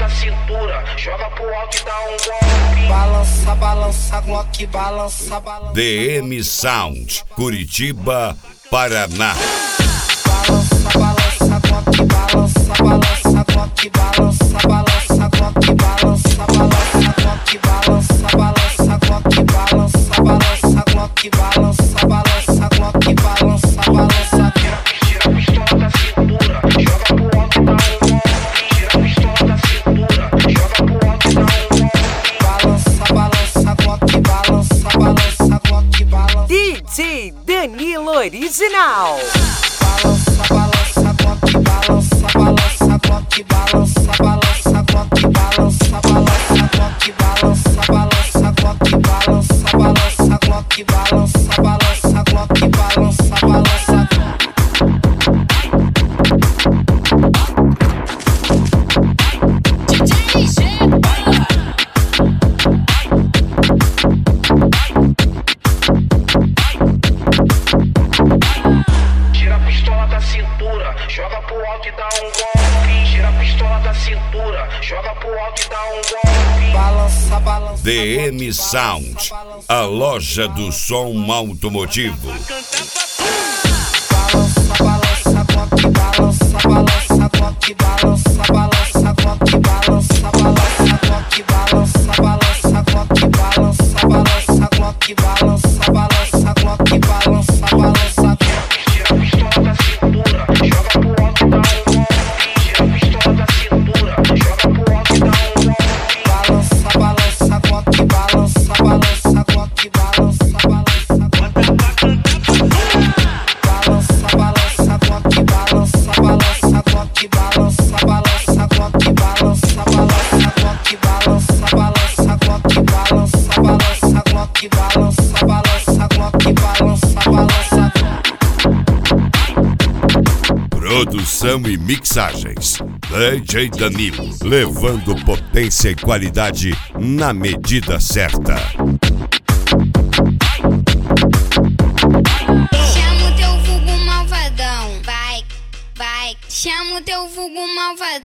da cintura, joga pro alto e dá um golpe. Balança, balança, Glock, balança, balança. DM Sound, Curitiba, Paraná. Balança, balança, Glock, balança, balança, Glock, balança, balança, Glock, balança, balança, Glock, balança, balança, Glock, balança, balança, Glock, balança, balança, Glock, balança, balança. Tira a pistola da cintura, joga pro alto e dá um golpe. Tira a pistola da cintura, joga pro alto e dá um golpe. Balança, balança, Glock, balança, balança, Glock, balança. DJ Danilo Original. Balança, balança, Glock, balança, balança, Glock, balança, balança, Glock, balança, balança, Glock, balança, balança, Glock, balança, balança, Glock, balança, balança, Glock, balança, balança. Tira a pistola da cintura, joga pro alto e dá um golpe. Tira a pistola da cintura, joga pro alto e dá um golpe. Balança, balança. DM Sound, a loja do som automotivo. Balança, balança, Glock, balança, balança, Glock, balança, balança, Glock, balança, balança, Glock, balança, balança, Glock, balança, balança, Glock, balança, balança, Glock, balança, balança. Tira a pistola da cintura, joga pro alto e dá um golpe. Tira a pistola da cintura, joga pro alto e dá um golpe. Balança, balança, Glock, balança, balança, Glock, balança, balança. Balança, balança, Glock, balança, balança, Glock, balança, balança, Glock, balança, balança, Glock, balança, balança, Glock, balança, balança, Glock, balança, balança, Glock, balança, balança. Produção e mixagens. DJ Danilo, levando potência e qualidade na medida certa. Chama o teu vulgo malvadão, vai, vai. Chama o teu vulgo malvadão.